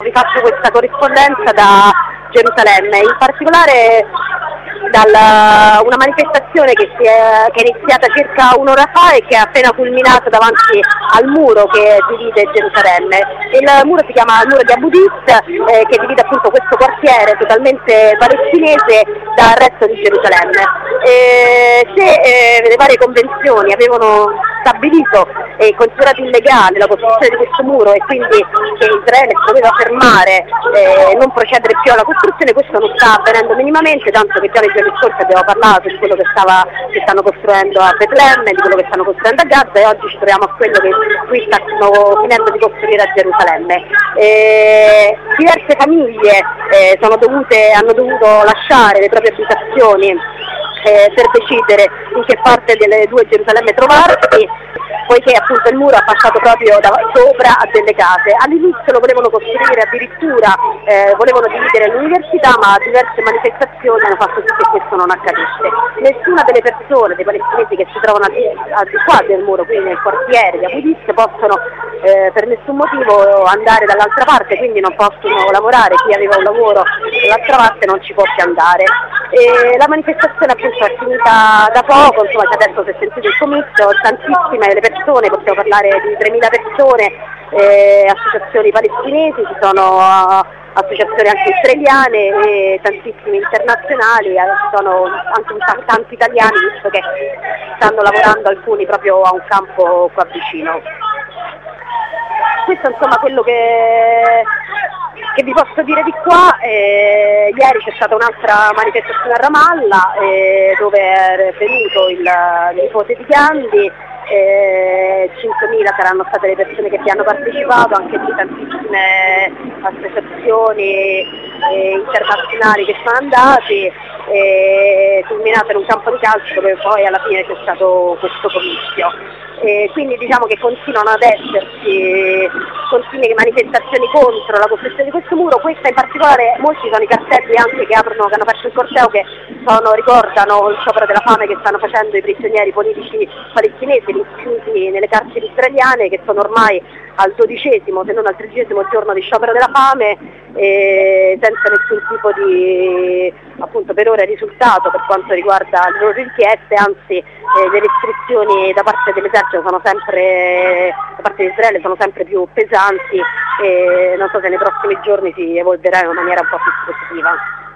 rifaccio questa corrispondenza da Gerusalemme, in particolare da una manifestazione che è iniziata circa un'ora fa e che è appena culminata davanti al muro che divide Gerusalemme. Il muro si chiama il muro di Abu Dis, che divide appunto questo quartiere totalmente palestinese dal resto di Gerusalemme. Se le varie convenzioni avevano stabilito e considerato illegale la costruzione di questo muro e quindi che Israele si doveva fermare e non procedere più alla costruzione, questo non sta avvenendo minimamente, tanto che già nei giorni scorsi abbiamo parlato di quello che stanno costruendo a Betlemme, di quello che stanno costruendo a Gaza, e oggi ci troviamo a quello che qui stanno finendo di costruire a Gerusalemme. Diverse famiglie hanno dovuto lasciare le proprie abitazioni per decidere in che parte delle due Gerusalemme trovarsi, poiché appunto il muro ha passato proprio sopra a delle case. All'inizio lo volevano costruire, addirittura volevano dividere l'università, ma diverse manifestazioni hanno fatto sì che questo non accadesse. Nessuna delle persone, dei palestinesi che si trovano al di qua del muro, quindi nel quartiere di Abu Dis, possono per nessun motivo andare dall'altra parte, quindi non possono lavorare. Chi aveva un lavoro dall'altra parte non ci può più andare. La manifestazione appunto è finita da poco, insomma adesso si è sentito il comizio, tantissime le persone, possiamo parlare di 3.000 persone, associazioni palestinesi, ci sono associazioni anche israeliane e tantissime internazionali, ci sono anche tanti italiani, visto che stanno lavorando alcuni proprio a un campo qua vicino. Questo è insomma quello che vi posso dire di qua. Ieri c'è stata un'altra manifestazione a Ramallah dove è venuto il nipote di Gandhi, 5.000 saranno state le persone che vi hanno partecipato, anche lì tantissime associazioni internazionali che sono andati, culminate in un campo di calcio dove poi alla fine c'è stato questo comizio. Quindi diciamo che continuano ad esserci continue manifestazioni contro la costruzione di questo muro. Questa in particolare, molti sono i cartelli anche che hanno aperto il corteo, che ricordano il sciopero della fame che stanno facendo i prigionieri politici palestinesi rinchiusi nelle carceri israeliane, che sono ormai al 12° se non al 13° giorno di sciopero della fame, senza nessun tipo di appunto per ora risultato per quanto riguarda le loro richieste, anzi le restrizioni da parte dell'esercito da parte di Israele sono sempre più pesanti, e non so se nei prossimi giorni si evolverà in una maniera un po' più positiva.